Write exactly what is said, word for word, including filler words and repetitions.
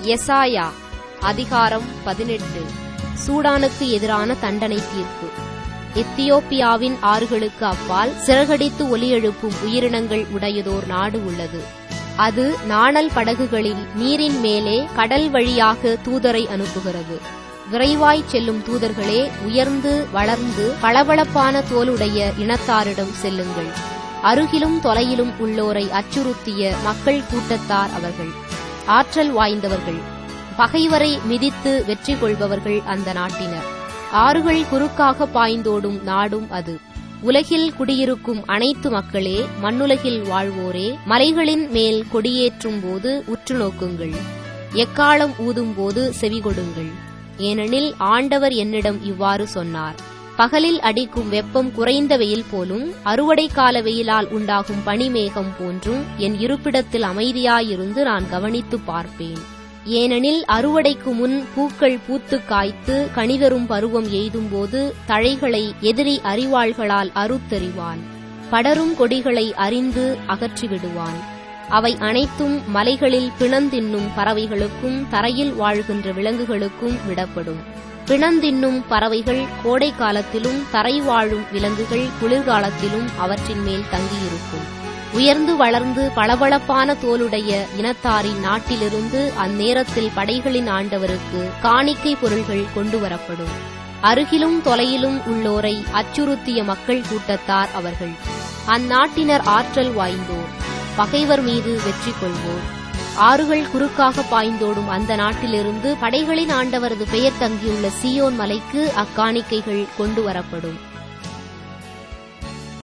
எசாயா அதிகாரம் பதினெட்டு. சூடானுக்கு எதிரான தண்டனை தீர்ப்பு. எத்தியோப்பியாவின் ஆறுகளுக்கு அப்பால் சிறகடித்து ஒலி எழுப்பும் உயிரினங்கள் உடையதோர் நாடு உள்ளது. அது நாணல் படகுகளில் நீரின் மேலே கடல் வழியாக தூதரை அனுப்புகிறது. விரைவாய் செல்லும் தூதர்களே, உயர்ந்து வளர்ந்து பளபளப்பான தோலுடைய இனத்தாரிடம் செல்லுங்கள். அருகிலும் தொலையிலும் உள்ளோரை அச்சுறுத்திய மக்கள் கூட்டத்தார் அவர்கள். ஆற்றல் வாய்ந்தவர்கள், பகைவரை மிதித்து வெற்றி கொள்பவர்கள் அந்த நாட்டினர். ஆறுகள் குறுக்காக பாய்ந்தோடும் நாடும் அது. உலகில் குடியிருக்கும் அனைத்து மக்களே, மண்ணுலகில் வாழ்வோரே, மலைகளின் மேல் கொடியேற்றும் போது உற்று நோக்குங்கள். எக்காளம் ஊதும் போது செவிகொடுங்கள். ஏனெனில் ஆண்டவர் என்னிடம் இவ்வாறு சொன்னார்: பகலில் அடிக்கும் வெப்பம் குறைந்த வெயில் போலும், அறுவடை கால வெயிலால் உண்டாகும் பனிமேகம் போன்றும் என் இருப்பிடத்தில் அமைதியாயிருந்து நான் கவனித்து பார்ப்பேன். ஏனெனில் அறுவடைக்கு முன் பூக்கள் பூத்து காய்த்து கனிதரும் பருவம் எய்தும்போது தழைகளை எதிரி அரிவாள்களால் அறுத்தெறிவான். படரும் கொடிகளை அரிந்து அகற்றிவிடுவான். அவை அனைத்தும் மலைகளில் பிணந்தின்னும் பறவைகளுக்கும் தரையில் வாழ்கின்ற விலங்குகளுக்கும் விடப்படும். பிணந்தின்னும் பறவைகள் கோடை காலத்திலும் தரை வாழும் விலங்குகள் குளிர்காலத்திலும் அவற்றின் மேல் தங்கியிருக்கும். உயர்ந்து வளர்ந்து பளபளப்பான தோலுடைய இனத்தாரின் நாட்டிலிருந்து அந்நேரத்தில் படைகளின் ஆண்டவருக்கு காணிக்கை பொருள்கள் கொண்டு வரப்படும். அருகிலும் தொலையிலும் உள்ளோரை அச்சுறுத்திய மக்கள் கூட்டத்தார் அவர்கள். அந்நாட்டினர் ஆற்றல் வாய்ந்தோர், பகைவர் மீது வெற்றி கொள்வோர். ஆறுகள் குறுக்காக பாய்ந்தோடும் அந்த நாட்டிலிருந்து படைகளின் ஆண்டவரது பெயர் தங்கியுள்ள சீயோன் மலைக்கு அக்காணிக்கைகள் கொண்டு வரப்படும்.